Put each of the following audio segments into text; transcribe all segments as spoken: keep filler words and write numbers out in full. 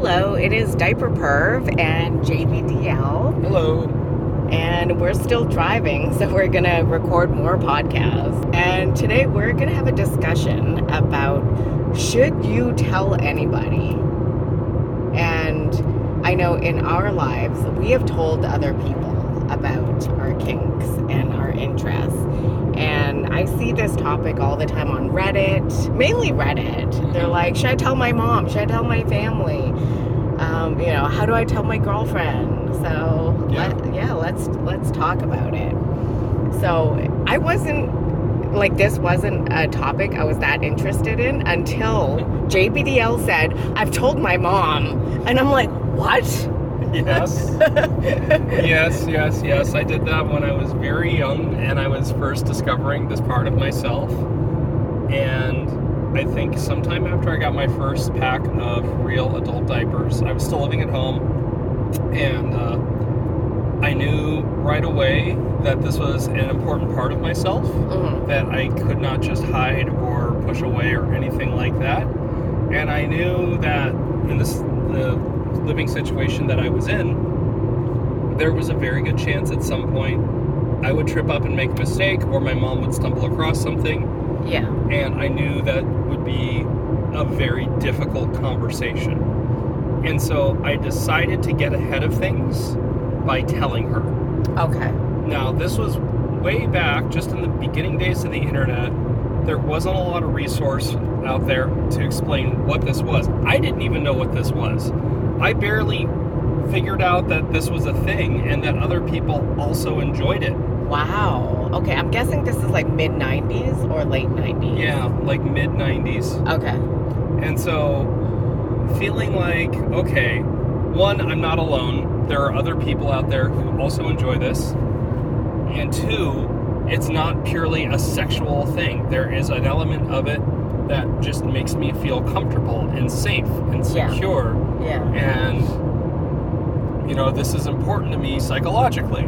Hello, it is Diaper Perv and J B D L. Hello. And we're still driving, so we're going to record more podcasts. And today we're going to have a discussion about should you tell anybody? And I know in our lives, we have told other people about our kinks and our interests. And I see this topic all the time on Reddit, mainly Reddit. They're like, should I tell my mom? Should I tell my family? Um, you know, how do I tell my girlfriend? So Yeah. Let, yeah, let's let's talk about it. So I wasn't like this wasn't a topic I was that interested in until J B D L said, I've told my mom. And I'm like, what? Yes. yes, yes, yes. I did that when I was very young and I was first discovering this part of myself. And I think sometime after I got my first pack of real adult diapers, I was still living at home. And uh, I knew right away that this was an important part of myself, Mm-hmm. that I could not just hide or push away or anything like that. And I knew that in this the living situation that I was in, there was a very good chance at some point I would trip up and make a mistake, or my mom would stumble across something. Yeah. And I knew that would be a very difficult conversation. And so I decided to get ahead of things by telling her. Okay. Now, this was way back, just in the beginning days of the internet. There wasn't a lot of resource out there to explain what this was. I didn't even know what this was. I barely figured out that this was a thing and that other people also enjoyed it. Wow. Okay, I'm guessing this is like mid nineties or late nineties. Yeah, like mid nineties. Okay. And so feeling like, okay, one, I'm not alone. There are other people out there who also enjoy this. And two, it's not purely a sexual thing. There is an element of it that just makes me feel comfortable and safe and secure. Yeah. And, you know, this is important to me psychologically.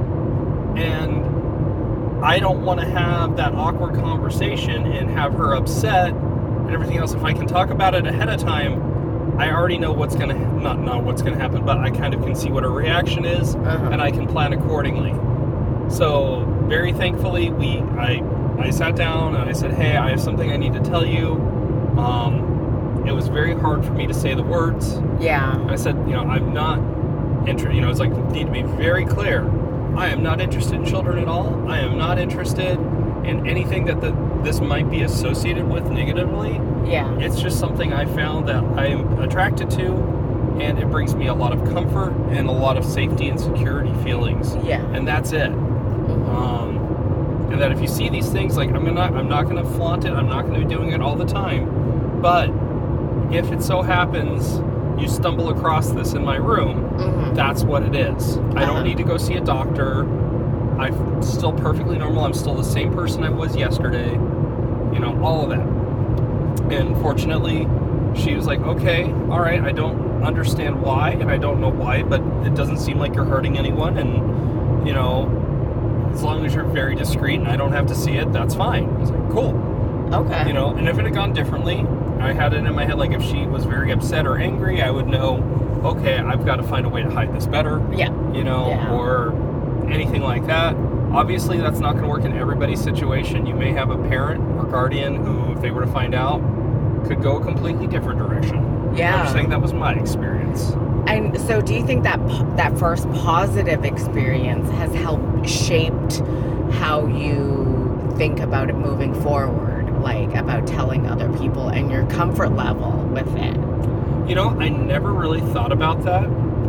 And I don't want to have that awkward conversation and have her upset and everything else. If I can talk about it ahead of time, I already know what's going to, not know what's going to happen, but I kind of can see what her reaction is, Uh-huh. and I can plan accordingly. So, very thankfully, we, I, I sat down and I said, hey, I have something I need to tell you. Um, it was very hard for me to say the words. Yeah. I said, you know, I'm not interested, you know, it's like, need to be very clear. I am not interested in children at all. I am not interested in anything that the, this might be associated with negatively. Yeah. It's just something I found that I am attracted to, and it brings me a lot of comfort and a lot of safety and security feelings. Yeah. And that's it. Mm-hmm. Um, and that if you see these things, like I'm not, I'm not going to flaunt it. I'm not going to be doing it all the time. But if it so happens you stumble across this in my room, Mm-hmm. that's what it is. I Uh-huh. don't need to go see a doctor. I'm still perfectly normal. I'm still the same person I was yesterday. You know, all of that. And fortunately, she was like, okay, all right, I don't understand why, and I don't know why, but it doesn't seem like you're hurting anyone, and, you know, as long as you're very discreet and I don't have to see it, that's fine. I was like, cool. Okay. You know, and if it had gone differently, I had it in my head, like, if she was very upset or angry, I would know, okay, I've got to find a way to hide this better. Yeah. You know, Yeah. or anything like that. Obviously, that's not going to work in everybody's situation. You may have a parent or guardian who, if they were to find out, could go a completely different direction. Yeah. I'm just saying that was my experience. And so do you think that po- that first positive experience has helped shaped how you think about it moving forward, like about telling other people and your comfort level with it? You know, I never really thought about that.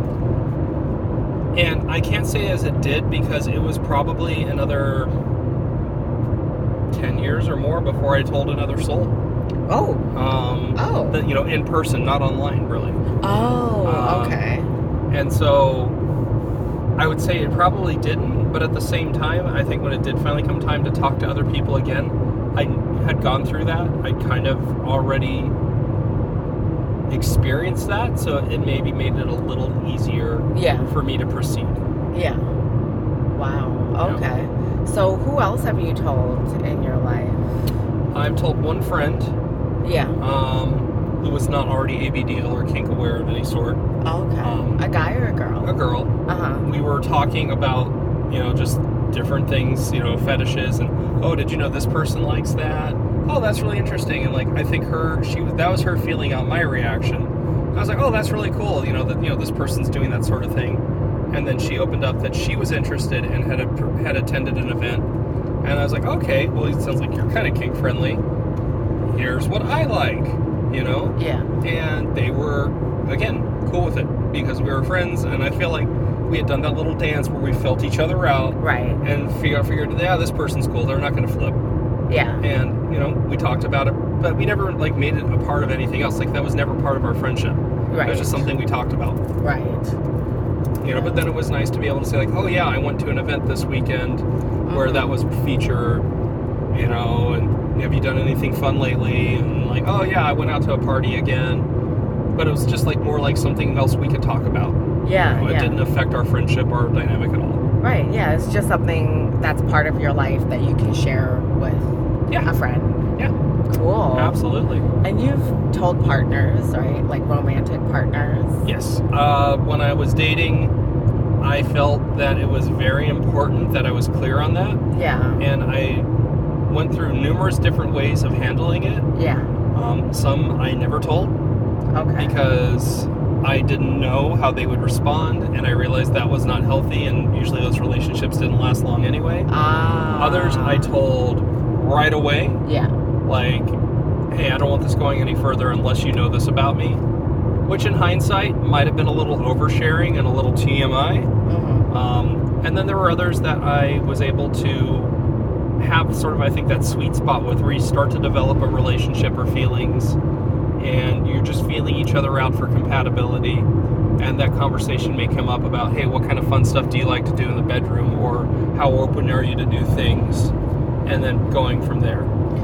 And I can't say as it did, because it was probably another ten years or more before I told another soul. Oh. Um, Oh. that, you know, in person, not online, really. Oh, Um, okay. And so I would say it probably didn't, but at the same time, I think when it did finally come time to talk to other people again, I had gone through that. I kind of already experienced that, so it maybe made it a little easier Yeah. for me to proceed. Yeah. Wow. Okay. So who else have you told in your life? I've told one friend, Yeah. um, who was not already A B D L or kink aware of any sort. Okay. Um, a guy or a girl? A girl. Uh-huh. We were talking about, you know, just different things, you know, fetishes, and, oh, did you know this person likes that? Oh, that's really interesting. And, like, I think her, she was, that was her feeling out my reaction. I was like, oh, that's really cool, you know, that, you know, this person's doing that sort of thing. And then she opened up that she was interested and had, a, had attended an event. And I was like, okay, well, it sounds like you're kind of kink friendly. Here's what I like, you know? Yeah. And they were, again, cool with it because we were friends, and I feel like we had done that little dance where we felt each other out. Right. And figured, figured yeah, this person's cool, they're not going to flip. Yeah. And, you know, we talked about it, but we never, like, made it a part of anything else. Like, that was never part of our friendship. Right. It was just something we talked about. Right. You know, but then it was nice to be able to say, like, oh, yeah, I went to an event this weekend mm-hmm. where that was featured, you know, and have you done anything fun lately? And, like, oh, yeah, I went out to a party again. But it was just, like, more like something else we could talk about. Yeah, you know, it yeah. didn't affect our friendship or dynamic at all. Right, yeah, it's just something that's part of your life that you can share with yeah. a friend. Yeah. Cool. Absolutely. And you've told partners, right? Like romantic partners? Yes. Uh, when I was dating, I felt that it was very important that I was clear on that. Yeah. And I went through numerous different ways of handling it. Yeah. Um, some I never told. Okay. Because I didn't know how they would respond, and I realized that was not healthy, and usually those relationships didn't last long anyway. Ah. Others I told right away. Yeah. Like, hey, I don't want this going any further unless you know this about me. Which in hindsight might have been a little oversharing and a little T M I. Mm-hmm. Um, and then there were others that I was able to have sort of, I think, that sweet spot with where you start to develop a relationship or feelings, and you're just feeling each other out for compatibility, and that conversation may come up about, hey, what kind of fun stuff do you like to do in the bedroom, or how open are you to new things, and then going from there.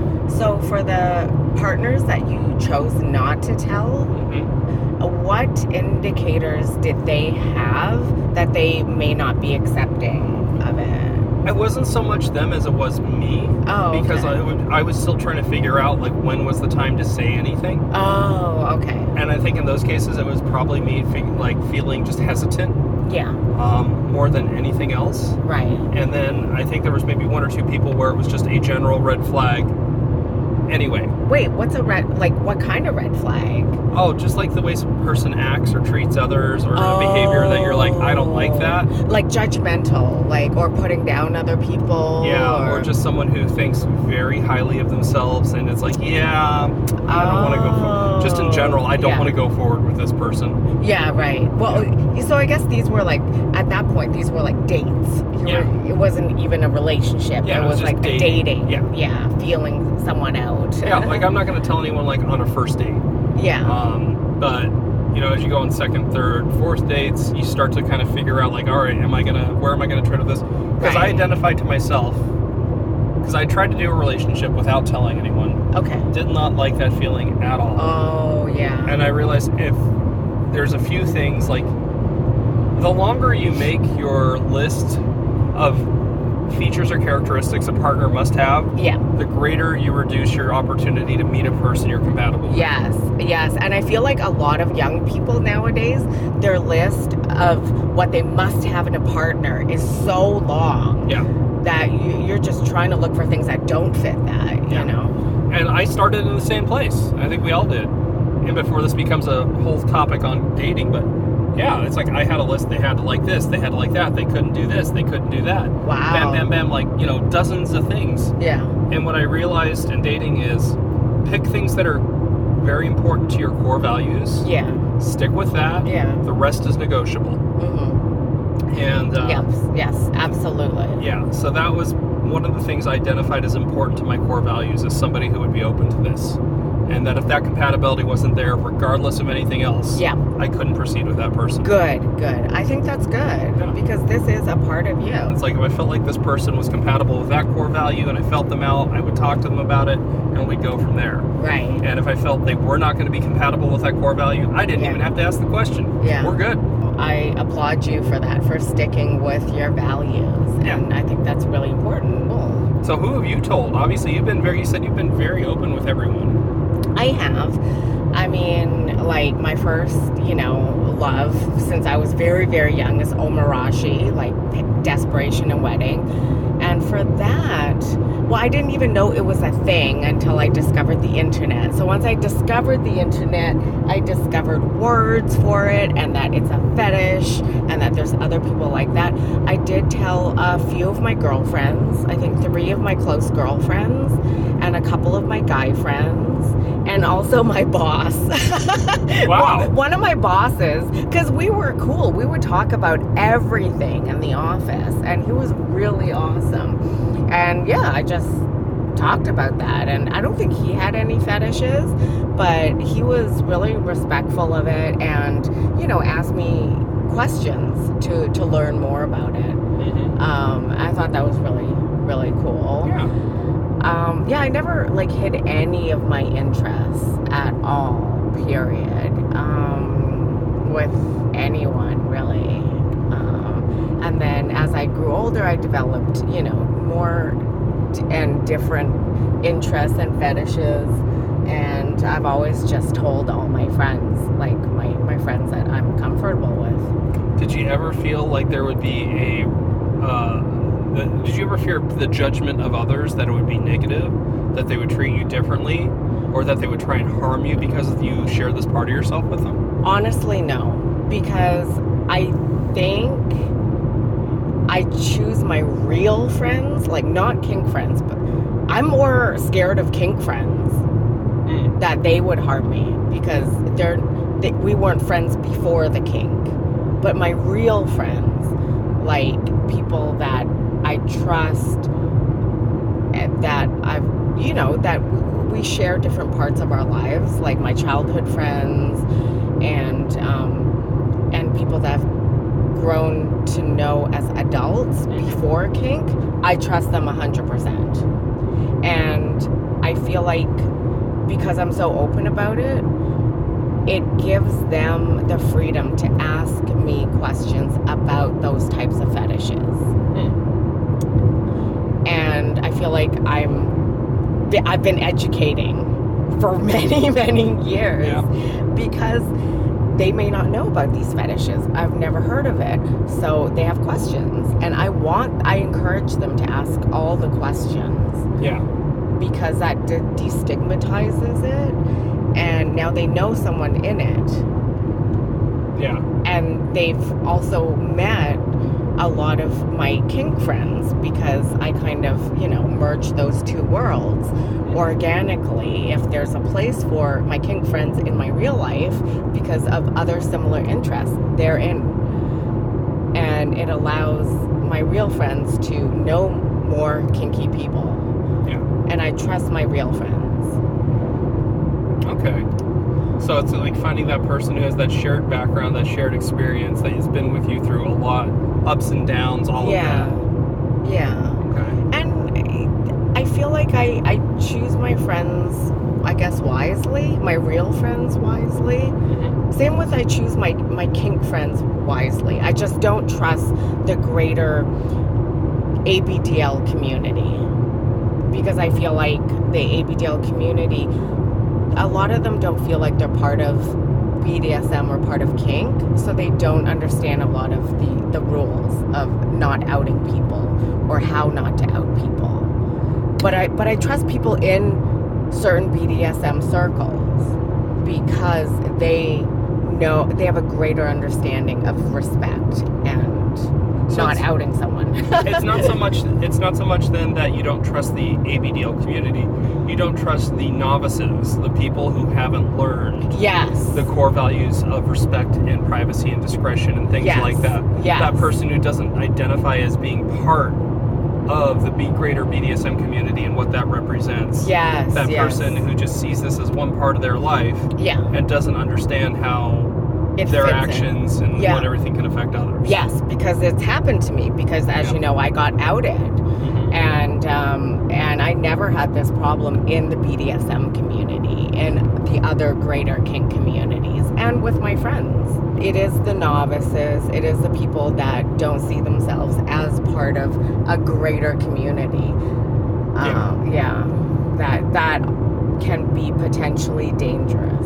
So for the partners that you chose not to tell, mm-hmm. what indicators did they have that they may not be accepting of it? It wasn't so much them as it was me. Oh, because okay. I, would, I was still trying to figure out, like, when was the time to say anything. Oh, okay. And I think in those cases it was probably me, fe- like, feeling just hesitant. Yeah. Um, more than anything else. Right. And then I think there was maybe one or two people where it was just a general red flag. Anyway. Wait, what's a red, like, what kind of red flag? Oh, just like the way some person acts or treats others, or oh. a behavior that you're like, I don't like that. Like judgmental, like, or putting down other people. Yeah, or, or just someone who thinks very highly of themselves, and it's like, yeah, I don't oh. want to go forward. Just in general, I don't yeah. want to go forward with this person. Yeah, right. Well, yeah. So I guess these were like, at that point, these were like dates. You yeah. were, it wasn't even a relationship. Yeah, it, it was was, just like dating. dating. Yeah. Yeah, feeling someone out. Yeah, like I'm not going to tell anyone, like, on a first date. Yeah. Um, but, you know, as you go on second, third, fourth dates, you start to kind of figure out, like, all right, am I going to, where am I going to tread with this? Because right. I identified to myself, because I tried to do a relationship without telling anyone. Okay. Did not like that feeling at all. Oh, yeah. And I realized if there's a few things, like, the longer you make your list of features or characteristics a partner must have, yeah. the greater you reduce your opportunity to meet a person you're compatible with. Yes, yes. And I feel like a lot of young people nowadays, their list of what they must have in a partner is so long yeah. that you, you're just trying to look for things that don't fit that, you yeah. know? And I started in the same place. I think we all did. And before this becomes a whole topic on dating, but yeah, it's like I had a list. They had to like this. They had to like that. They couldn't do this. They couldn't do that. Wow. Bam, bam, bam. Like, you know, dozens of things. Yeah. And what I realized in dating is pick things that are very important to your core values. Yeah. Stick with that. Yeah. The rest is negotiable. Mm-hmm. And uh, yes, yes, absolutely. Yeah. So that was one of the things I identified as important to my core values as somebody who would be open to this. And that if that compatibility wasn't there, regardless of anything else, yeah. I couldn't proceed with that person. Good, good. I think that's good yeah. because this is a part of you. It's like if I felt like this person was compatible with that core value and I felt them out, I would talk to them about it and we'd go from there. Right. And if I felt they were not going to be compatible with that core value, I didn't yeah. even have to ask the question. Yeah. We're good. I applaud you for that, for sticking with your values. Yeah. And I think that's really important. Cool. So who have you told? Obviously, you've been very, you said you've been very open with everyone. I have. I mean, like, my first, you know, love since I was very, very young is Omarashi, like Desperation and Wedding. And for that, well, I didn't even know it was a thing until I discovered the internet. So once I discovered the internet, I discovered words for it and that it's a fetish and that there's other people like that. I did tell a few of my girlfriends, I think three of my close girlfriends, and a couple of my guy friends, and also my boss. Wow. One of my bosses, because we were cool. We would talk about everything in the office, and he was really awesome. And yeah, I just talked about that, and I don't think he had any fetishes, but he was really respectful of it, and, you know, asked me questions to, to learn more about it. Mm-hmm. Um, I thought that was really, really cool. Yeah. Um, yeah, I never, like, hid any of my interests at all, period, um, with anyone, really. Um, and then as I grew older, I developed, you know, more d- and different interests and fetishes. And I've always just told all my friends, like, my, my friends that I'm comfortable with. Did you ever feel like there would be a... Uh, the, did you ever fear the judgment of others, that it would be negative, that they would treat you differently, or that they would try and harm you because you share this part of yourself with them? Honestly, no. Because I think I choose my real friends, like not kink friends, but I'm more scared of kink friends Mm. that they would harm me because they're they, we weren't friends before the kink. But my real friends, like people that I trust, and that I've, you know, that we share different parts of our lives, like my childhood friends and um, and people that I've grown to know as adults before kink, I trust them one hundred percent. And I feel like because I'm so open about it, it gives them the freedom to ask me questions about those types of fetishes. Mm. And I feel like I'm, I've been educating for many, many years Yeah. because they may not know about these fetishes. I've never heard of it. So they have questions. And I want, I encourage them to ask all the questions. Yeah. Because that de- destigmatizes it, and now they know someone in it, Yeah. and they've also met a lot of my kink friends because I kind of, you know, merge those two worlds organically if there's a place for my kink friends in my real life because of other similar interests they're in, and it allows my real friends to know more kinky people. Yeah. And I trust my real friends. Okay. So it's like finding that person who has that shared background, that shared experience, that has been with you through a lot, ups and downs, all Yeah. of that. Yeah. Okay. And I feel like I, I choose my friends, I guess, wisely, my real friends wisely. Mm-hmm. Same with I choose my, my kink friends wisely. I just don't trust the greater A B D L community. Because I feel like the A B D L community, a lot of them don't feel like they're part of B D S M or part of kink, so they don't understand a lot of the, the rules of not outing people or how not to out people. But I but I trust people in certain B D S M circles because they know, they have a greater understanding of respect and So not it's- outing someone. It's not so much. It's not so much then that you don't trust the A B D L community. You don't trust the novices, the people who haven't learned Yes. the core values of respect and privacy and discretion and things Yes. like that. Yes. That person who doesn't identify as being part of the B- greater B D S M community and what that represents. Yes. That yes. person who just sees this as one part of their life Yeah. and doesn't understand how It their fits in. actions and Yeah. what everything can affect others. Yes, because it's happened to me. Because as Yeah. you know, I got outed, Mhm. and um, and I never had this problem in the B D S M community, in the other greater kink communities, and with my friends. It is the novices. It is the people that don't see themselves as part of a greater community. Yeah. Um, yeah, that that can be potentially dangerous.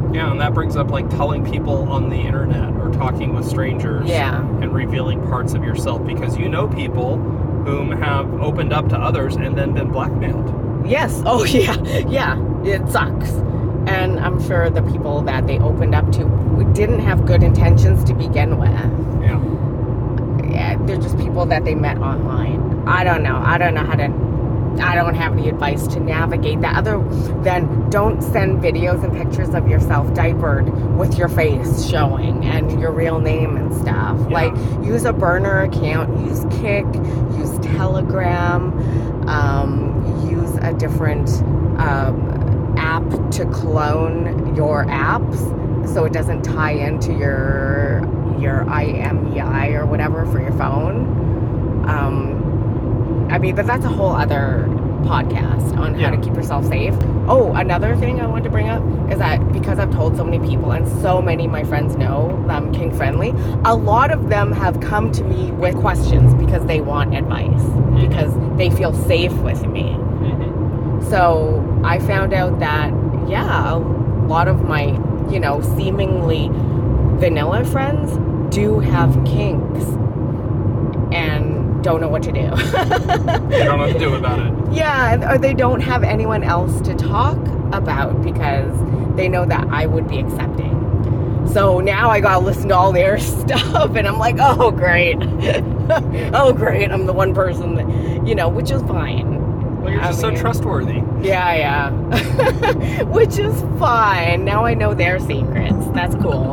Yeah, and that brings up like telling people on the internet or talking with strangers. Yeah. And revealing parts of yourself, because you know people whom have opened up to others and then been blackmailed. Yes. Oh, yeah. Yeah. It sucks. And I'm sure the people that they opened up to didn't have good intentions to begin with. Yeah. Yeah, they're just people that they met online. I don't know. I don't know how to... I don't have any advice to navigate that other than don't send videos and pictures of yourself diapered with your face showing and your real name and stuff. Yeah. Like, use a burner account, use Kik, use Telegram, um, use a different um, app to clone your apps so it doesn't tie into your your I M E I or whatever for your phone. Um, I mean, but that's a whole other podcast on how Yeah. to keep yourself safe. Oh, another thing I wanted to bring up is that because I've told so many people and so many of my friends know I'm kink friendly, a lot of them have come to me with questions because they want advice, because they feel safe with me. Mm-hmm. So I found out that, yeah, a lot of my, you know, seemingly vanilla friends do have kinks and don't know what to do. They don't know what to do about it. Yeah, or they don't have anyone else to talk about because they know that I would be accepting. So now I gotta listen to all their stuff and I'm like, oh great. Oh great, I'm the one person that, you know, which is fine. Well, you're just I so mean, trustworthy. Yeah, yeah. Which is fine. Now I know their secrets. That's cool.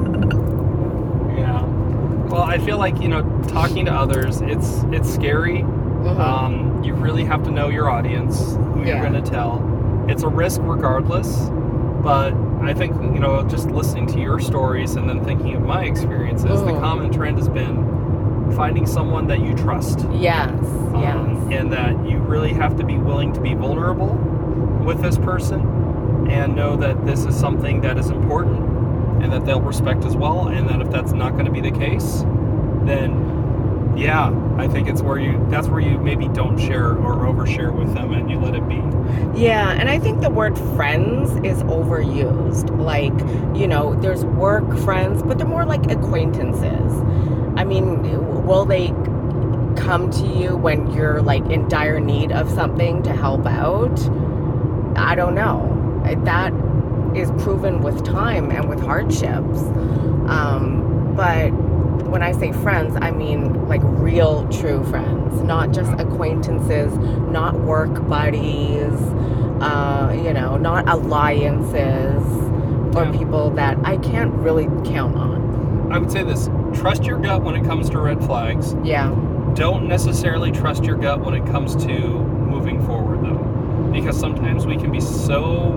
Yeah. Well, I feel like, you know, talking to others, it's it's scary. Mm-hmm. Um, you really have to know your audience, who Yeah. you're going to tell. It's a risk regardless, but I think, you know, just listening to your stories and then thinking of my experiences, the Mhm. common trend has been finding someone that you trust. Yes, Um, yes. and that you really have to be willing to be vulnerable with this person and know that this is something that is important and that they'll respect as well, and that if that's not going to be the case, then yeah, I think it's where you that's where you maybe don't share or overshare with them and you let it be. Yeah, and I think the word friends is overused. Like, you know, there's work friends, but they're more like acquaintances. I mean, will they come to you when you're like in dire need of something to help out? I don't know. That is proven with time and with hardships. Um, but when I say friends, I mean like real, true friends, not just acquaintances, not work buddies, uh, you know, not alliances or Yeah. people that I can't really count on. I would say this: trust your gut when it comes to red flags. Yeah. Don't necessarily trust your gut when it comes to moving forward, though, because sometimes we can be so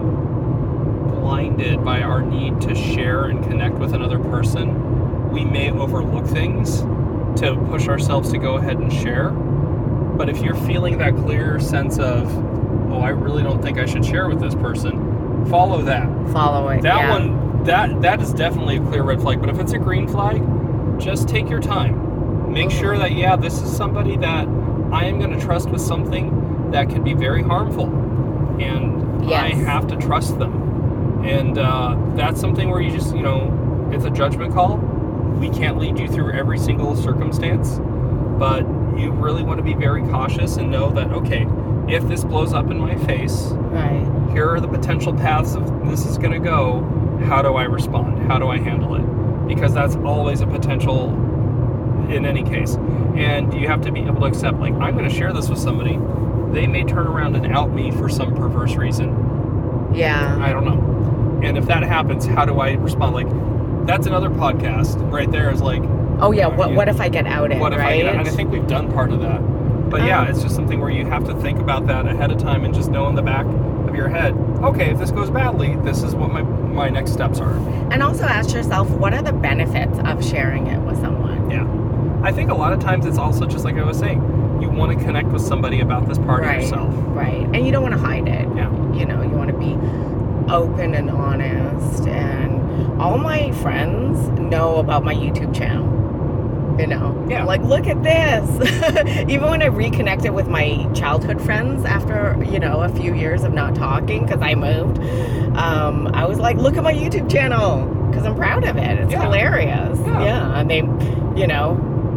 blinded by our need to share and connect with another person, we may overlook things to push ourselves to go ahead and share. But if you're feeling that clear sense of, oh, I really don't think I should share with this person, follow that. Follow it. That yeah. one, that that is definitely a clear red flag. But if it's a green flag, just take your time. Make Mhm. sure that, yeah, this is somebody that I am going to trust with something that could be very harmful. And I Yes. have to trust them. And uh, that's something where you just, you know, it's a judgment call. We can't lead you through every single circumstance. But you really want to be very cautious and know that, okay, if this blows up in my face, Right. here are the potential paths of this is going to go. How do I respond? How do I handle it? Because that's always a potential in any case. And you have to be able to accept, like, I'm going to share this with somebody. They may turn around and out me for some perverse reason. Yeah. I don't know. And if that happens, how do I respond? Like, that's another podcast right there is like, Oh yeah. uh, What you What know, if I get outed? what if right? I get out? And I think we've done part of that. But yeah, Um, it's just something where you have to think about that ahead of time and just know in the back of your head, okay, if this goes badly, this is what my, my next steps are. And also ask yourself, what are the benefits of sharing it with someone? Yeah. I think a lot of times it's also just like I was saying, you want to connect with somebody about this part right. of yourself. Right. And you don't want to hide it. Yeah. You know, you want to be open and honest. And all my friends know about my YouTube channel. You know, Yeah. like, look at this. Even when I reconnected with my childhood friends after, you know, a few years of not talking because I moved, um, I was like, look at my YouTube channel because I'm proud of it. It's Yeah. hilarious. Yeah. yeah. And they, you know,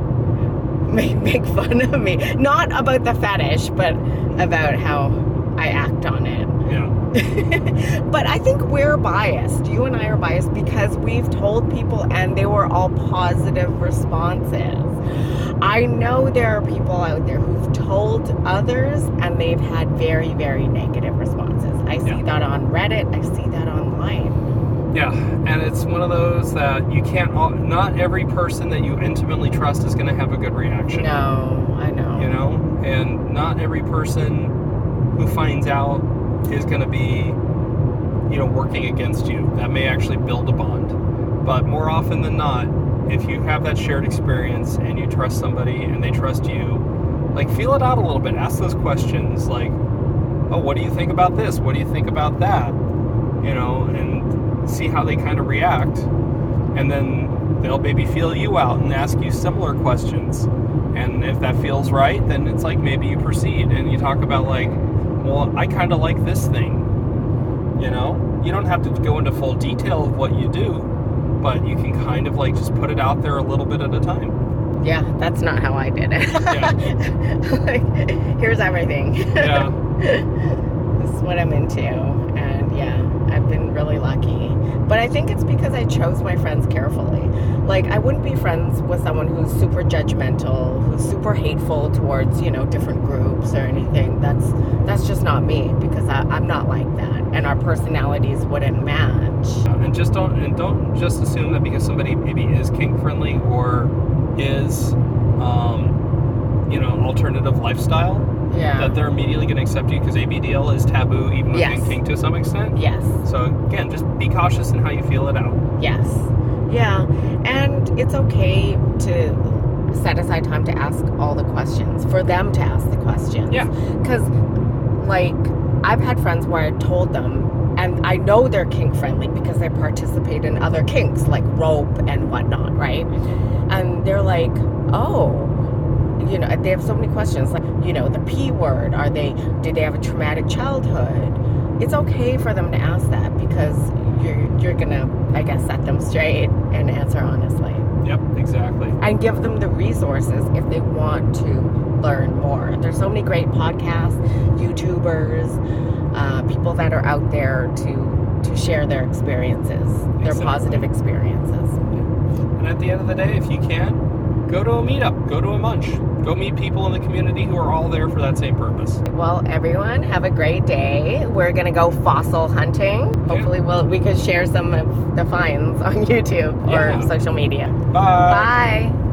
make, make fun of me. Not about the fetish, but about how I act on it. Yeah. But I think we're biased. You and I are biased because we've told people and they were all positive responses. I know there are people out there who've told others and they've had very, very negative responses. I see Yeah. that on Reddit. I see that online. Yeah, and it's one of those that you can't, all, not every person that you intimately trust is going to have a good reaction. No, I know. You know, and not every person who finds out is going to be, you know, working against you. That may actually build a bond. But more often than not, if you have that shared experience and you trust somebody and they trust you, like, feel it out a little bit. Ask those questions like, oh, what do you think about this? What do you think about that? You know, and see how they kind of react. And then they'll maybe feel you out and ask you similar questions. And if that feels right, then it's like maybe you proceed and you talk about like, well, I kind of like this thing. You know, you don't have to go into full detail of what you do, but you can kind of like just put it out there a little bit at a time. Yeah, that's not how I did it. Yeah. Like, here's everything. Yeah. This is what I'm into. And yeah, I've been really lucky. But I think it's because I chose my friends carefully. Like, I wouldn't be friends with someone who's super judgmental, who's super hateful towards, you know, different groups or anything. That's that's just not me because I, I'm not like that. And our personalities wouldn't match. And just don't and don't just assume that because somebody maybe is kink friendly or is, um, you know, alternative lifestyle, Yeah. that they're immediately going to accept you because A B D L is taboo even within Yes. kink to some extent. Yes. So again, just be cautious in how you feel it out. Yes. Yeah. And it's okay to set aside time to ask all the questions, for them to ask the questions. Yeah. Because, like, I've had friends where I told them, and I know they're kink friendly because they participate in other kinks like rope and whatnot, right? And they're like, oh, you know, they have so many questions, like, you know, the P word, are they, did they have a traumatic childhood? It's okay for them to ask that because you're, you're gonna, I guess, set them straight and answer honestly. Yep, exactly. And give them the resources if they want to learn more. There's so many great podcasts, YouTubers, uh, people that are out there to, to share their experiences, their Exactly. positive experiences. And at the end of the day, if you can, go to a meetup, go to a munch, go meet people in the community who are all there for that same purpose. Well, everyone, have a great day. We're gonna go fossil hunting. Hopefully, we'll we could share some of the finds on YouTube or Yeah. social media. Bye. Bye.